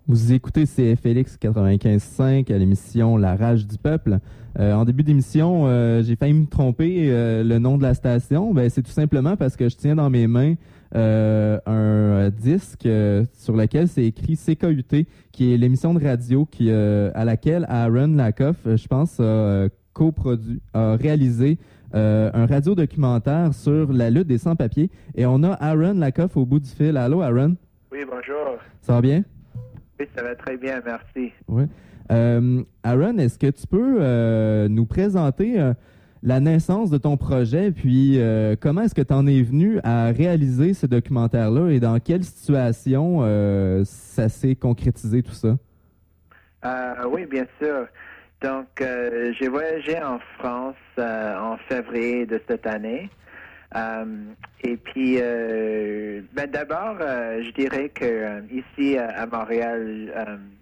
Vous écoutez CFLX 95.5 à l'émission La Rage du Peuple. En début d'émission, j'ai failli me tromper le nom de la station. Ben, c'est tout simplement parce que je tiens dans mes mains un disque sur lequel c'est écrit CKUT, qui est l'émission de radio à laquelle Aaron Lakoff, je pense, a réalisé un radio-documentaire sur la lutte des sans-papiers. Et on a Aaron Lakoff au bout du fil. Allô, Aaron? Oui, bonjour. Ça va bien? Oui, ça va très bien, merci. Oui. Aaron, est-ce que tu peux nous présenter la naissance de ton projet, puis comment est-ce que tu en es venu à réaliser ce documentaire-là et dans quelle situation ça s'est concrétisé tout ça? Oui, bien sûr. Donc, j'ai voyagé en France en février de cette année. Et puis, d'abord, je dirais que ici à Montréal,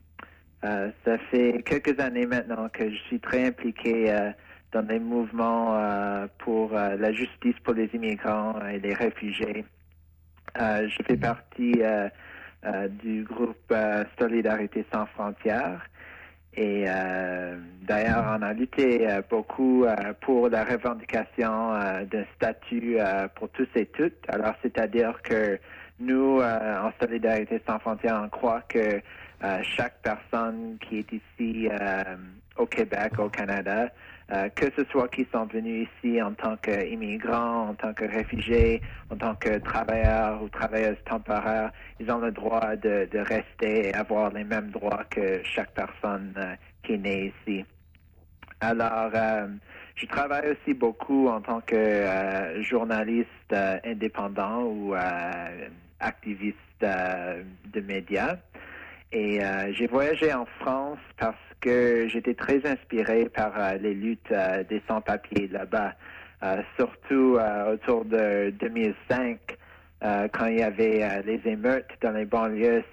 ça fait quelques années maintenant que je suis très impliqué dans des mouvements pour la justice pour les immigrants et les réfugiés. Je fais partie du groupe Solidarité sans frontières. Et d'ailleurs, on a lutté beaucoup pour la revendication d'un statut pour tous et toutes. Alors, c'est-à-dire que nous, en Solidarité sans frontières, on croit que chaque personne qui est ici au Québec, au Canada, que ce soit qui sont venus ici en tant qu'immigrants, en tant que réfugiés, en tant que travailleurs ou travailleuses temporaires, ils ont le droit de rester et avoir les mêmes droits que chaque personne qui est née ici. Alors, je travaille aussi beaucoup en tant que journaliste indépendant ou activiste de médias. Et j'ai voyagé en France parce que j'étais très inspiré par les luttes des sans-papiers là-bas, surtout autour de 2005, quand il y avait les émeutes dans les banlieues.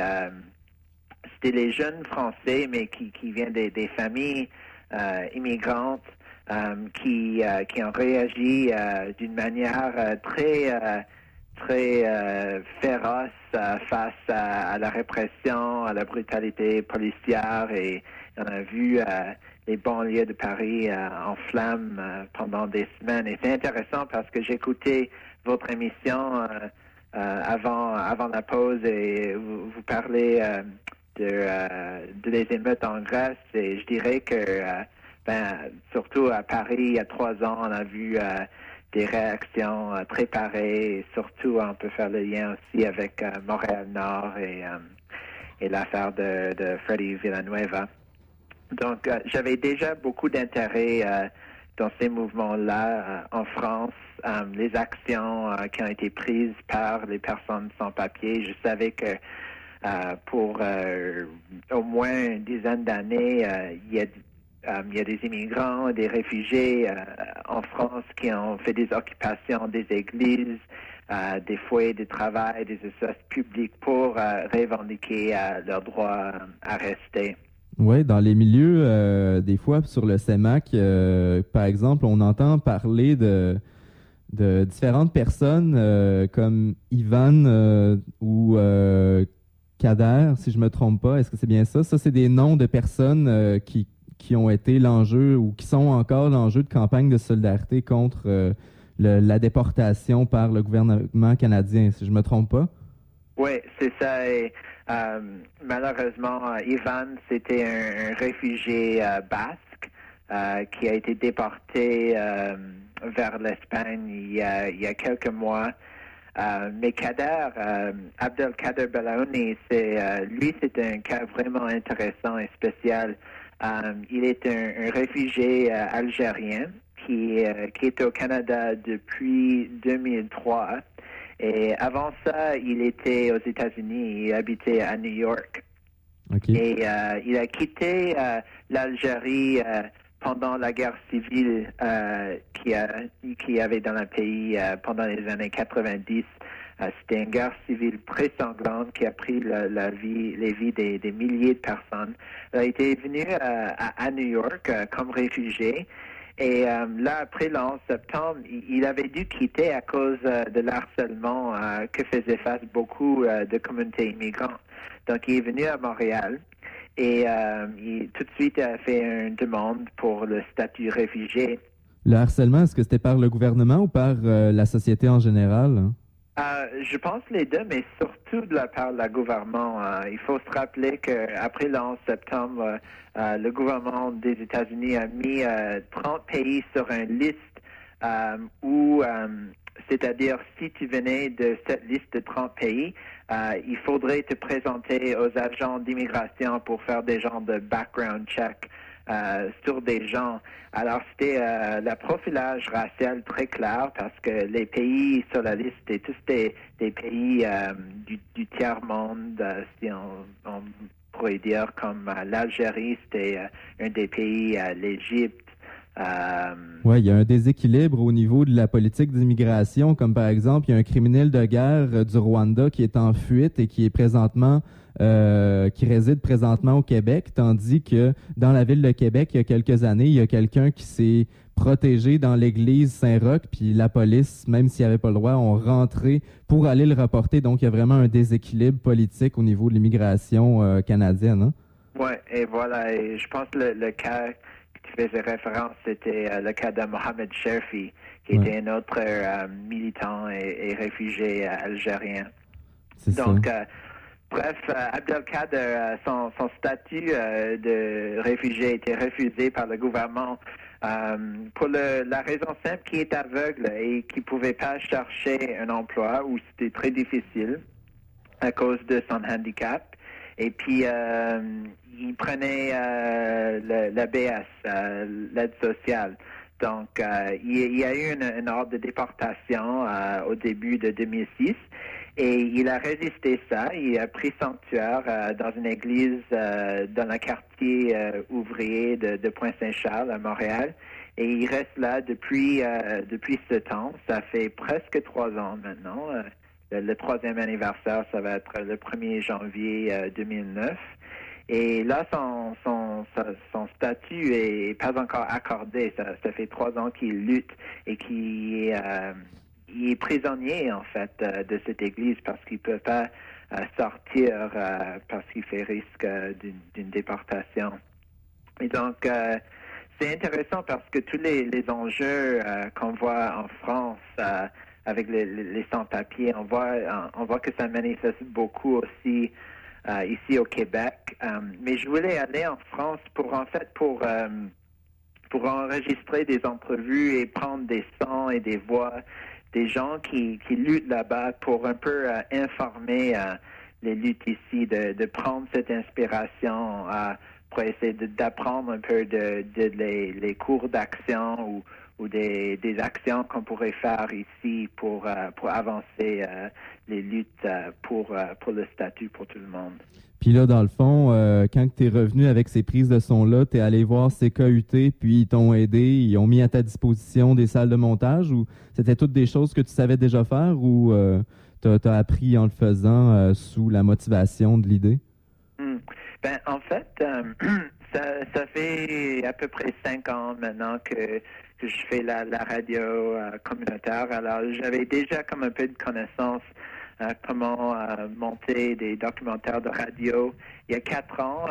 C'était les jeunes Français, mais qui viennent des familles immigrantes, qui ont réagi d'une manière très féroce face à la répression, à la brutalité policière, et on a vu les banlieues de Paris en flammes pendant des semaines. Et c'est intéressant parce que j'écoutais votre émission avant la pause et vous parlez de les émeutes en Grèce, et je dirais que surtout à Paris, il y a 3 ans, on a vu des réactions très pareilles, et surtout on peut faire le lien aussi avec Montréal-Nord et l'affaire de Freddy Villanueva. Donc, j'avais déjà beaucoup d'intérêt dans ces mouvements-là en France, les actions qui ont été prises par les personnes sans papier. Je savais que pour au moins une dizaine d'années, il y a des immigrants, des réfugiés en France qui ont fait des occupations des églises, des foyers de travail, des espaces publics pour revendiquer leur droit à rester. Oui, dans les milieux, des fois sur le CEMAC, par exemple, on entend parler de différentes personnes comme Ivan ou Kader, si je me trompe pas. Est-ce que c'est bien ça? Ça, c'est des noms de personnes qui ont été l'enjeu ou qui sont encore l'enjeu de campagne de solidarité contre la déportation par le gouvernement canadien, si je me trompe pas. Oui, c'est ça. Et, malheureusement, Ivan, c'était un réfugié basque qui a été déporté vers l'Espagne il y a quelques mois. Mais Kader, Abdelkader Belaouni, lui, c'est un cas vraiment intéressant et spécial. Il est un réfugié algérien qui est au Canada depuis 2003. Et avant ça, il était aux États-Unis, il habitait à New York. Okay. Et il a quitté l'Algérie pendant la guerre civile qu'il y avait dans le pays pendant les années 90. C'était une guerre civile très sanglante qui a pris les vies des milliers de personnes. Il a été venu à New York comme réfugié. Et là, après le 11 septembre, il avait dû quitter à cause de l'harcèlement que faisaient face beaucoup de communautés immigrantes. Donc, il est venu à Montréal et il tout de suite a fait une demande pour le statut réfugié. Le harcèlement, est-ce que c'était par le gouvernement ou par la société en général? Hein? Je pense les deux, mais surtout de la part de la gouvernement. Il faut se rappeler qu'après le 11 septembre, le gouvernement des États-Unis a mis 30 pays sur une liste où, c'est-à-dire si tu venais de cette liste de 30 pays, il faudrait te présenter aux agents d'immigration pour faire des genres de background check sur des gens. Alors, c'était le profilage racial très clair parce que les pays sur la liste étaient tous des pays du tiers-monde, si on pourrait dire, comme l'Algérie, c'était un des pays, l'Égypte. Oui, il y a un déséquilibre au niveau de la politique d'immigration, comme par exemple, il y a un criminel de guerre du Rwanda qui est en fuite et qui est présentement qui réside présentement au Québec, tandis que dans la ville de Québec, il y a quelques années, il y a quelqu'un qui s'est protégé dans l'église Saint-Roch, puis la police, même s'il n'avait pas le droit, ont rentré pour aller le rapporter. Donc, il y a vraiment un déséquilibre politique au niveau de l'immigration canadienne. Hein? Oui, et voilà. Et je pense que le cas que tu faisais référence, c'était le cas de Mohamed Sherfi, qui était un autre militant et réfugié algérien. C'est Donc, ça. Bref, Abdelkader, son statut de réfugié a été refusé par le gouvernement pour la raison simple qu'il est aveugle et qu'il ne pouvait pas chercher un emploi où c'était très difficile à cause de son handicap. Et puis, il prenait l'ABS, l'aide sociale. Donc, il y a eu un ordre de déportation au début de 2006. Et il a résisté ça. Il a pris sanctuaire dans une église dans le quartier ouvrier de Pointe-Saint-Charles à Montréal. Et il reste là depuis ce temps. Ça fait presque 3 ans maintenant. Le 3e anniversaire, ça va être le 1er janvier 2009. Et là, son statut est pas encore accordé. Ça fait 3 ans qu'il lutte et qu'il il est prisonnier, en fait, de cette église parce qu'il ne peut pas sortir parce qu'il fait risque d'une déportation. Et donc, c'est intéressant parce que tous les enjeux qu'on voit en France avec les sans-papiers, on voit que ça manifeste beaucoup aussi ici au Québec. Mais je voulais aller en France pour enregistrer des entrevues et prendre des sons et des voix des gens qui luttent là-bas pour un peu informer les luttes ici, de prendre cette inspiration pour essayer d'apprendre un peu les cours d'action ou des actions qu'on pourrait faire ici pour avancer les luttes pour le statut pour tout le monde. Puis là, dans le fond, quand tu es revenu avec ces prises de son-là, tu es allé voir CKUT, puis ils t'ont aidé, ils ont mis à ta disposition des salles de montage, ou c'était toutes des choses que tu savais déjà faire, ou tu as appris en le faisant sous la motivation de l'idée? Ben, en fait, ça fait à peu près 5 ans maintenant que je fais la radio communautaire. Alors, j'avais déjà comme un peu de connaissance comment monter des documentaires de radio. Il y a 4 ans,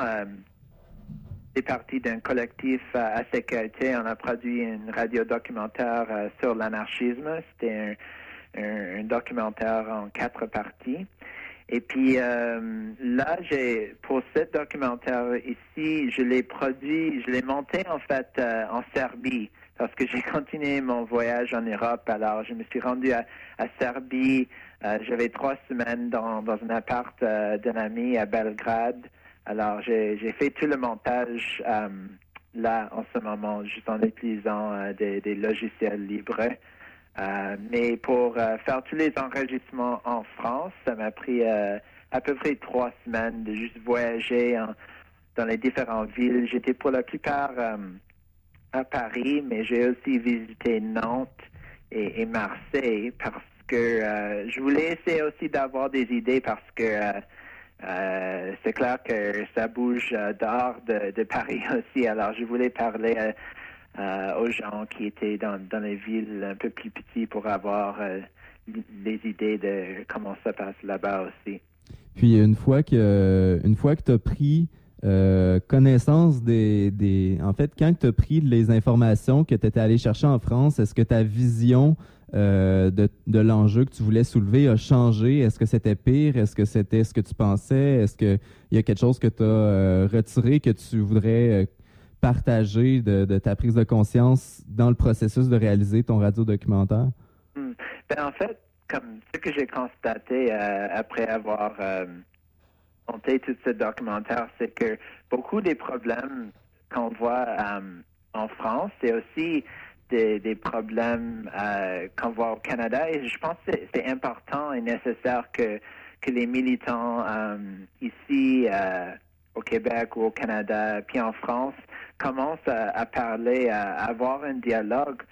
c'est parti d'un collectif à CKUT. On a produit une radio documentaire sur l'anarchisme. C'était un documentaire en 4 parties. Et puis là, pour ce documentaire ici, je l'ai monté en fait en Serbie parce que j'ai continué mon voyage en Europe. Alors, je me suis rendu à Serbie. J'avais 3 semaines dans un appart d'un ami à Belgrade. Alors, j'ai fait tout le montage là en ce moment, juste en utilisant des logiciels libres. Mais pour faire tous les enregistrements en France, ça m'a pris à peu près 3 semaines de juste voyager dans les différentes villes. J'étais pour la plupart à Paris, mais j'ai aussi visité Nantes et Marseille parce que je voulais essayer aussi d'avoir des idées parce que c'est clair que ça bouge dehors de Paris aussi. Alors, je voulais parler aux gens qui étaient dans les villes un peu plus petites pour avoir les idées de comment ça passe là-bas aussi. Puis une fois que tu as pris connaissance en fait, quand tu as pris les informations que tu étais allé chercher en France, est-ce que ta vision de l'enjeu que tu voulais soulever a changé? Est-ce que c'était pire? Est-ce que c'était ce que tu pensais? Est-ce qu'il y a quelque chose que tu as retiré que tu voudrais partager de ta prise de conscience dans le processus de réaliser ton radio-documentaire? Ben, en fait, comme ce que j'ai constaté après avoir monté tout ce documentaire, c'est que beaucoup des problèmes qu'on voit en France, c'est aussi des problèmes qu'on voit au Canada. Et je pense que c'est important et nécessaire que les militants ici au Québec ou au Canada, puis en France, commencent à parler, à avoir un dialogue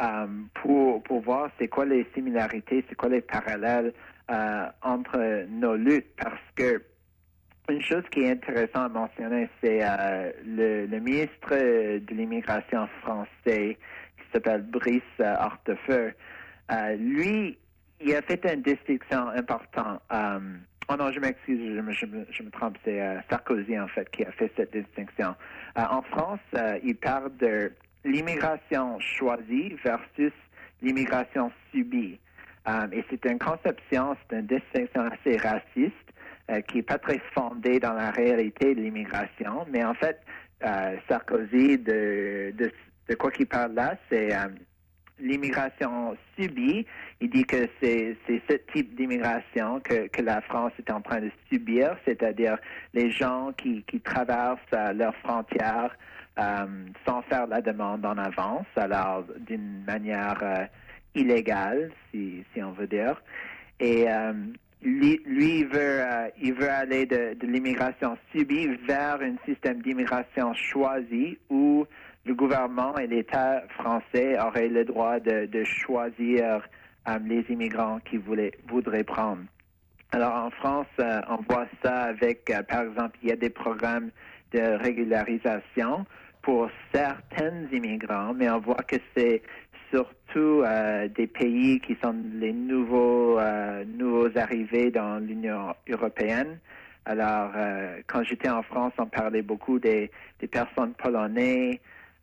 pour voir c'est quoi les similarités, c'est quoi les parallèles entre nos luttes. Parce que une chose qui est intéressante à mentionner, c'est le ministre de l'immigration français qui s'appelle Brice Hortefeux. Lui, il a fait une distinction importante. Oh non, je m'excuse, je me trompe, c'est Sarkozy en fait qui a fait cette distinction. En France, il parle de l'immigration choisie versus l'immigration subie. Et c'est une conception, c'est une distinction assez raciste qui n'est pas très fondée dans la réalité de l'immigration. Mais en fait, Sarkozy, de quoi qu'il parle là, c'est l'immigration subie. Il dit que c'est ce type d'immigration que la France est en train de subir, c'est-à-dire les gens qui traversent leurs frontières sans faire la demande en avance, alors d'une manière illégale, si on veut dire. Et lui, il veut aller de l'immigration subie vers un système d'immigration choisie où le gouvernement et l'État français auraient le droit de choisir les immigrants qu'ils voudraient prendre. Alors en France, on voit ça avec, par exemple, il y a des programmes de régularisation pour certains immigrants, mais on voit que c'est surtout des pays qui sont les nouveaux arrivés dans l'Union européenne. Alors, quand j'étais en France, on parlait beaucoup des personnes polonaises,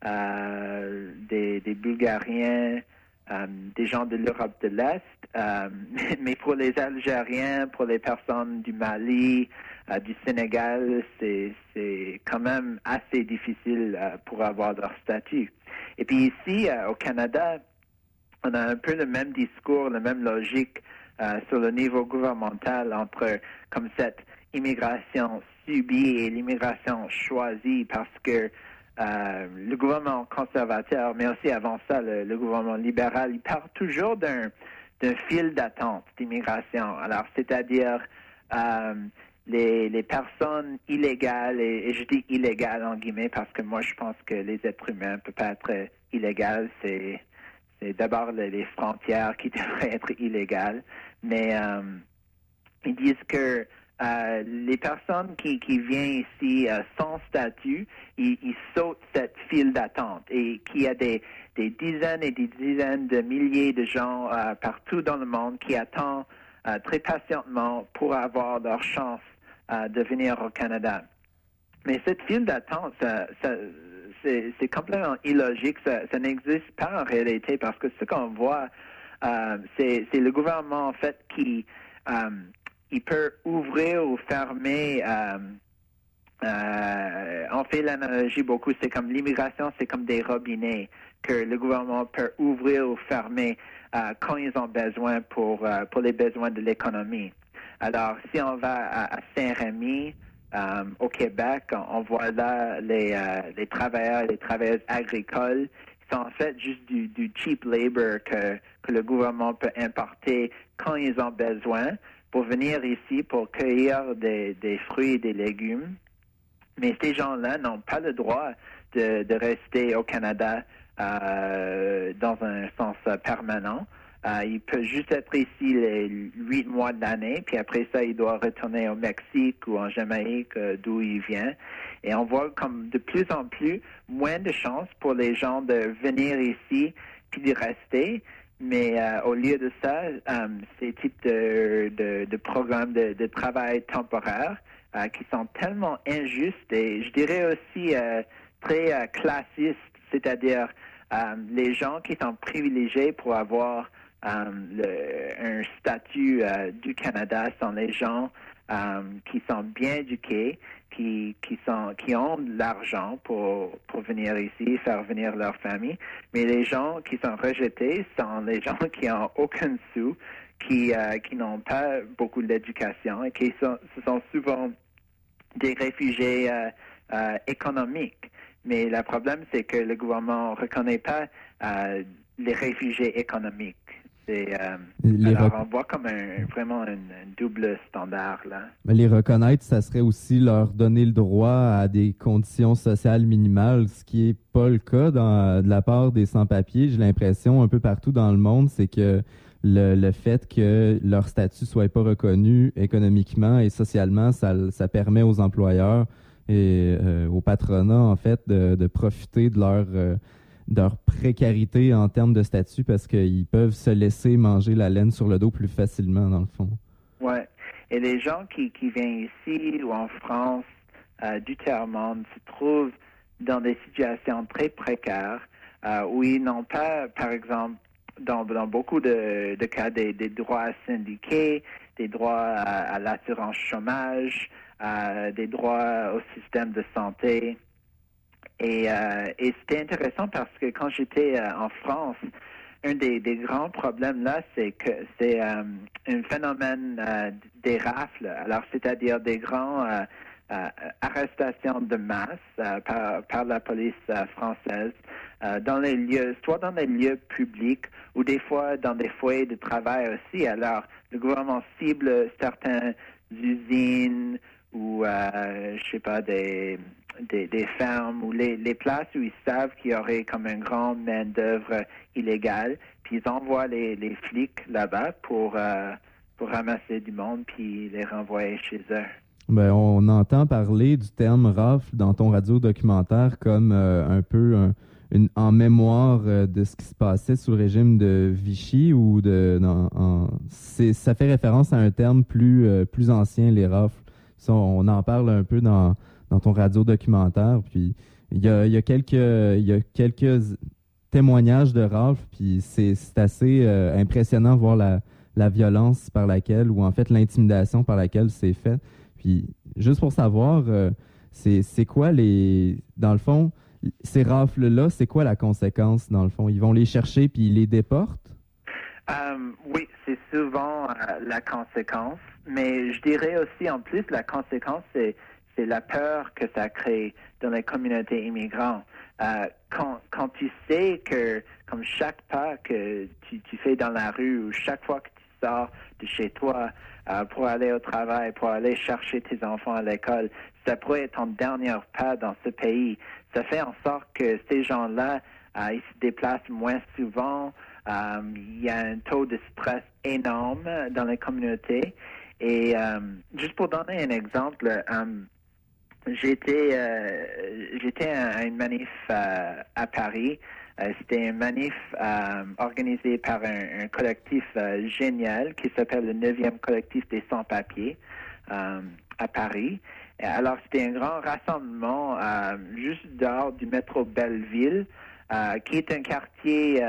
des Bulgariens, des gens de l'Europe de l'Est. Mais pour les Algériens, pour les personnes du Mali, du Sénégal, c'est quand même assez difficile pour avoir leur statut. Et puis ici, au Canada, on a un peu le même discours, la même logique sur le niveau gouvernemental entre comme cette immigration subie et l'immigration choisie parce que le gouvernement conservateur, mais aussi avant ça, le gouvernement libéral, il parle toujours d'un fil d'attente d'immigration. Alors, c'est-à-dire les personnes illégales, et je dis illégales en guillemets parce que moi je pense que les êtres humains ne peuvent pas être illégaux, c'est d'abord les frontières qui devraient être illégales, mais ils disent que les personnes qui viennent ici sans statut, ils sautent cette file d'attente et qu'il y a des dizaines et des dizaines de milliers de gens partout dans le monde qui attendent très patiemment pour avoir leur chance de venir au Canada. Mais cette file d'attente, c'est complètement illogique. Ça n'existe pas en réalité parce que ce qu'on voit, c'est le gouvernement en fait qui il peut ouvrir ou fermer. On fait l'analogie beaucoup. C'est comme l'immigration, c'est comme des robinets que le gouvernement peut ouvrir ou fermer quand ils ont besoin pour les besoins de l'économie. Alors, si on va à Saint-Rémy, au Québec, on voit là les travailleurs et les travailleuses agricoles qui sont en fait juste du cheap labor que le gouvernement peut importer quand ils ont besoin pour venir ici pour cueillir des fruits et des légumes. Mais ces gens-là n'ont pas le droit de rester au Canada dans un sens permanent. Il peut juste être ici les 8 mois de l'année, puis après ça, il doit retourner au Mexique ou en Jamaïque, d'où il vient. Et on voit comme de plus en plus moins de chances pour les gens de venir ici puis de rester. Mais au lieu de ça, ces types de programmes de travail temporaire qui sont tellement injustes et je dirais aussi très classistes, c'est-à-dire les gens qui sont privilégiés pour avoir un statut du Canada sont les gens qui sont bien éduqués, qui ont de l'argent pour venir ici, faire venir leur famille. Mais les gens qui sont rejetés sont les gens qui n'ont aucun sou, qui n'ont pas beaucoup d'éducation et ce sont souvent des réfugiés économiques. Mais le problème, c'est que le gouvernement ne reconnaît pas les réfugiés économiques. Alors, on voit comme vraiment un double standard, là. Mais les reconnaître, ça serait aussi leur donner le droit à des conditions sociales minimales, ce qui n'est pas le cas de la part des sans-papiers. J'ai l'impression, un peu partout dans le monde, c'est que le fait que leur statut ne soit pas reconnu économiquement et socialement, ça permet aux employeurs et au patronat, en fait, de profiter de leur précarité en termes de statut parce qu'ils peuvent se laisser manger la laine sur le dos plus facilement, dans le fond. Oui. Et les gens qui viennent ici ou en France du tiers-monde se trouvent dans des situations très précaires où ils n'ont pas, par exemple, dans beaucoup de cas, des droits syndiqués, des droits à l'assurance chômage, des droits au système de santé. Et c'était intéressant parce que quand j'étais en France, un des grands problèmes là, c'est que c'est un phénomène des rafles. Alors, c'est-à-dire des grands arrestations de masse par la police française dans les lieux, soit dans les lieux publics ou des fois dans des foyers de travail aussi. Alors, le gouvernement cible certaines usines ou, je sais pas, des fermes ou les places où ils savent qu'il y aurait comme un grand main-d'œuvre illégale, puis ils envoient les flics là-bas pour ramasser du monde puis les renvoyer chez eux. Ben, on entend parler du terme rafle dans ton radio-documentaire comme un peu en mémoire de ce qui se passait sous le régime de Vichy ou ça fait référence à un terme plus ancien, les rafles. Ça, on en parle un peu dans ton radio-documentaire. Puis il y a quelques témoignages de rafles, puis c'est assez impressionnant de voir la violence par laquelle, ou en fait l'intimidation par laquelle c'est fait. Puis, juste pour savoir, c'est quoi dans le fond, ces rafles-là, c'est quoi la conséquence, dans le fond? Ils vont les chercher puis ils les déportent? Oui, c'est souvent la conséquence. Mais je dirais aussi, en plus, la conséquence, c'est la peur que ça crée dans les communautés immigrantes. Quand tu sais que, comme chaque pas que tu fais dans la rue ou chaque fois que tu sors de chez toi pour aller au travail, pour aller chercher tes enfants à l'école, ça pourrait être ton dernier pas dans ce pays. Ça fait en sorte que ces gens-là, ils se déplacent moins souvent. Il y a un taux de stress énorme dans les communautés. Et juste pour donner un exemple, j'étais à une manif à Paris. C'était une manif organisée par un collectif génial qui s'appelle le 9e collectif des sans-papiers à Paris. Et alors, c'était un grand rassemblement juste dehors du métro Belleville, qui est un quartier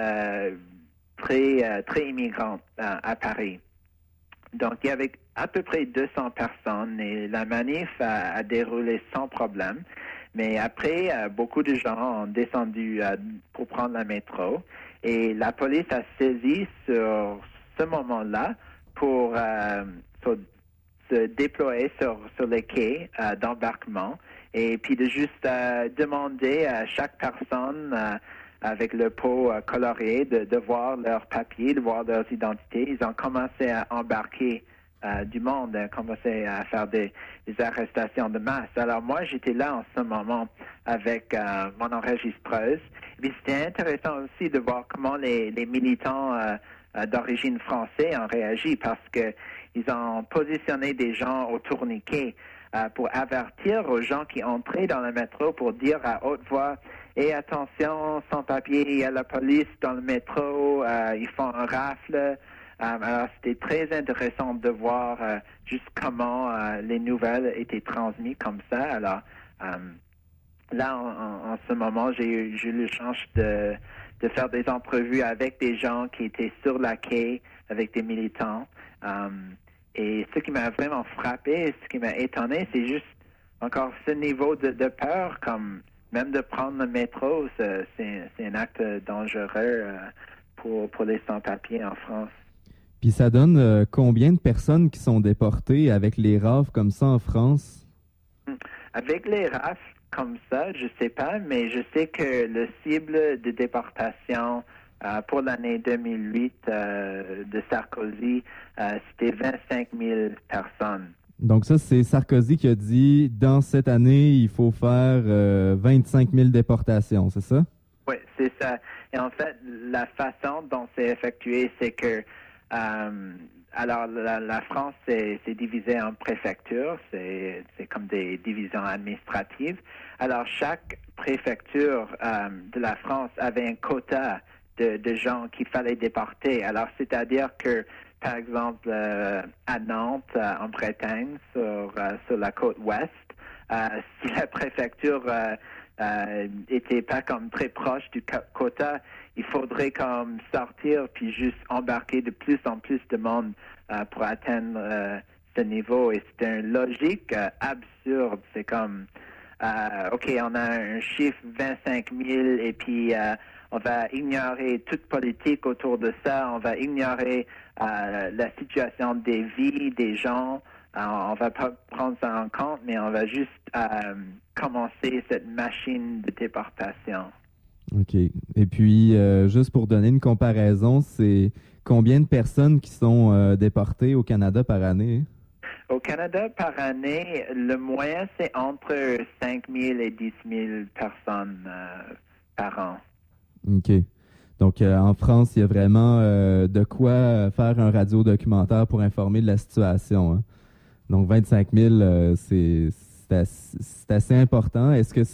très immigrant à Paris. Donc, il y avait à peu près 200 personnes et la manif a déroulé sans problème. Mais après, beaucoup de gens ont descendu pour prendre le métro et la police a saisi sur ce moment-là pour se déployer sur les quais d'embarquement et puis de juste demander à chaque personne avec le pot coloré de voir leurs papiers, de voir leurs identités. Ils ont commencé à embarquer du monde, ont commencé à faire des arrestations de masse. Alors moi, j'étais là en ce moment avec mon enregistreuse. Et c'était intéressant aussi de voir comment les militants d'origine française ont réagi parce que ils ont positionné des gens au tourniquet pour avertir aux gens qui entraient dans le métro pour dire à haute voix: et attention, sans-papiers, il y a la police dans le métro, ils font un rafle. Alors, c'était très intéressant de voir juste comment les nouvelles étaient transmises comme ça. Alors, là, en ce moment, j'ai eu la chance de faire des entrevues avec des gens qui étaient sur la quai, avec des militants. Et ce qui m'a vraiment frappé, ce qui m'a étonné, c'est juste encore ce niveau de peur, comme même de prendre le métro, c'est un acte dangereux pour les sans-papiers en France. Puis ça donne combien de personnes qui sont déportées avec les rafles comme ça en France? Avec les rafles comme ça, je sais pas, mais je sais que le cible de déportation pour l'année 2008 de Sarkozy, c'était 25 000 personnes. Donc ça, c'est Sarkozy qui a dit, dans cette année, il faut faire 25 000 déportations, c'est ça? Oui, c'est ça. Et en fait, la façon dont c'est effectué, c'est que alors la France c'est divisé en préfectures, c'est comme des divisions administratives. Alors chaque préfecture de la France avait un quota de gens qu'il fallait déporter. Alors c'est-à-dire que par exemple à Nantes, en Bretagne, sur la côte ouest, si la préfecture était pas comme très proche du quota, il faudrait comme sortir puis juste embarquer de plus en plus de monde pour atteindre ce niveau. Et c'est une logique absurde. C'est comme, OK, on a un chiffre 25 000 et puis on va ignorer toute politique autour de ça. On va ignorer la situation des vies des gens. On va pas prendre ça en compte, mais on va juste commencer cette machine de déportation. OK. Et puis, juste pour donner une comparaison, c'est combien de personnes qui sont déportées au Canada par année? Au Canada, par année, le moyen, c'est entre 5 000 et 10 000 personnes par an. OK. Donc, en France, il y a vraiment de quoi faire un radio-documentaire pour informer de la situation. Hein? Donc, 25 000, c'est assez important. Est-ce que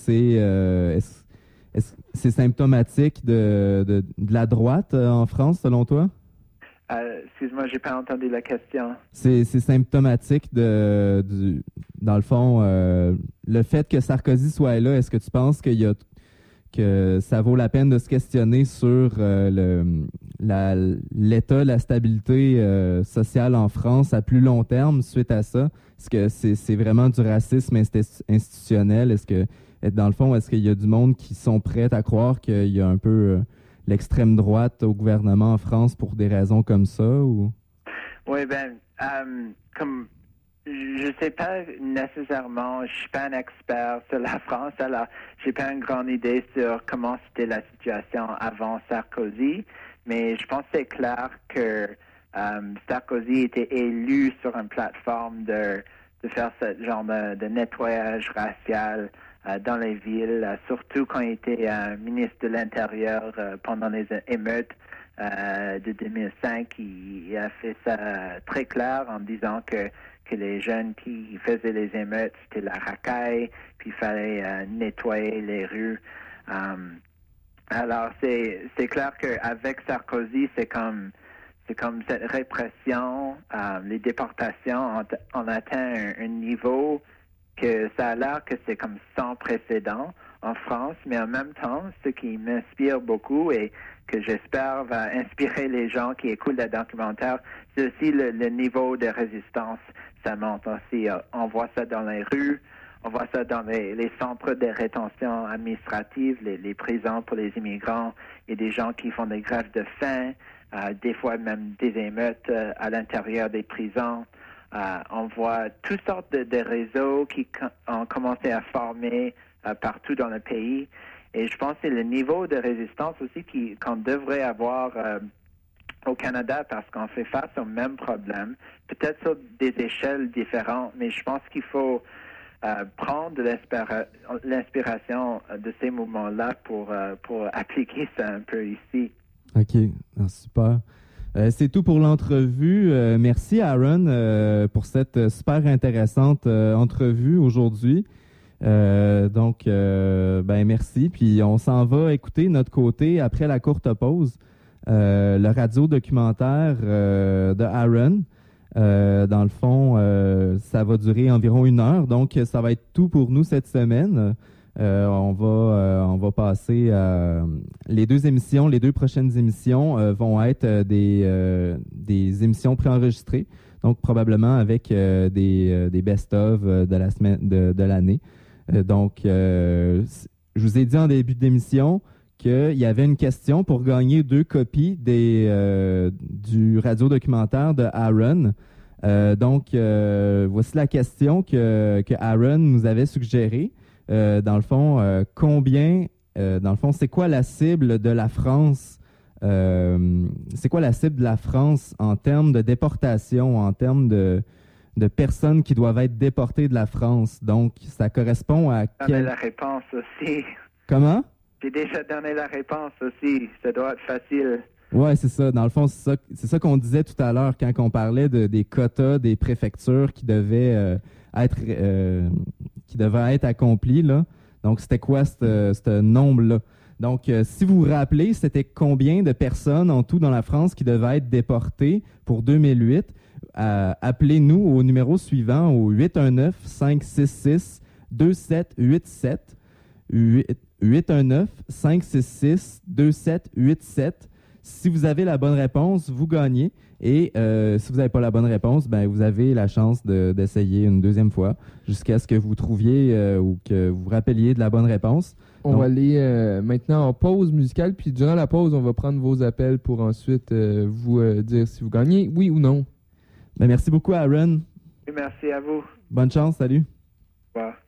c'est symptomatique de la droite en France, selon toi? Excuse-moi, j'ai pas entendu la question. C'est symptomatique dans le fond, le fait que Sarkozy soit là. Est-ce que tu penses que ça vaut la peine de se questionner sur l'état, la stabilité sociale en France à plus long terme suite à ça? Est-ce que c'est vraiment du racisme institutionnel? Est-ce que, dans le fond, est-ce qu'il y a du monde qui sont prêts à croire qu'il y a un peu l'extrême droite au gouvernement en France pour des raisons comme ça? Ou? Oui, comme je sais pas nécessairement, je suis pas un expert sur la France, alors j'ai pas une grande idée sur comment c'était la situation avant Sarkozy, mais je pense que c'est clair que Sarkozy était élu sur une plateforme de faire ce genre de nettoyage racial dans les villes, surtout quand il était ministre de l'Intérieur pendant les émeutes de 2005. Il a fait ça très clair en disant que les jeunes qui faisaient les émeutes, c'était la racaille, puis il fallait nettoyer les rues. Alors, c'est clair qu'avec Sarkozy, c'est comme cette répression, les déportations ont atteint un niveau que ça a l'air que c'est comme sans précédent en France, mais en même temps, ce qui m'inspire beaucoup et que j'espère va inspirer les gens qui écoutent le documentaire, c'est aussi le niveau de résistance. Ça monte aussi. On voit ça dans les rues, on voit ça dans les centres de rétention administrative, les prisons pour les immigrants. Il y a des gens qui font des grèves de faim, des fois même des émeutes à l'intérieur des prisons. On voit toutes sortes de réseaux qui ont commencé à former partout dans le pays. Et je pense que c'est le niveau de résistance aussi qu'on devrait avoir au Canada parce qu'on fait face au même problème, peut-être sur des échelles différentes, mais je pense qu'il faut prendre l'inspiration de ces mouvements-là pour appliquer ça un peu ici. OK, super. C'est tout pour l'entrevue. Merci Aaron pour cette super intéressante entrevue aujourd'hui. Ben merci. Puis on s'en va écouter notre côté après la courte pause. Le radio-documentaire de Aaron. Dans le fond, ça va durer environ 1 heure. Donc, ça va être tout pour nous cette semaine. On va passer les deux prochaines émissions vont être des émissions préenregistrées, donc probablement avec des best-of de la semaine de l'année. Je vous ai dit en début d'émission qu'il y avait une question pour gagner 2 copies du radio-documentaire de Aaron. Voici la question que Aaron nous avait suggérée. Dans le fond, c'est quoi la cible de la France? C'est quoi la cible de la France en termes de déportation, en termes de personnes qui doivent être déportées de la France? Donc, ça correspond à donné la réponse aussi. Comment? J'ai déjà donné la réponse aussi. Ça doit être facile. Ouais, c'est ça. Dans le fond, c'est ça qu'on disait tout à l'heure quand on parlait des quotas des préfectures qui devaient être accomplis, là. Donc, c'était quoi ce nombre-là? Donc, si vous vous rappelez, c'était combien de personnes en tout dans la France qui devaient être déportées pour 2008? Appelez-nous au numéro suivant, au 819-566-2787. 819-566-2787. Si vous avez la bonne réponse, vous gagnez. Et si vous n'avez pas la bonne réponse, ben, vous avez la chance d'essayer une deuxième fois jusqu'à ce que vous trouviez ou que vous vous rappeliez de la bonne réponse. On va aller maintenant en pause musicale. Puis durant la pause, on va prendre vos appels pour ensuite vous dire si vous gagnez, oui ou non. Ben, merci beaucoup, Aaron. Et merci à vous. Bonne chance. Salut. Au revoir.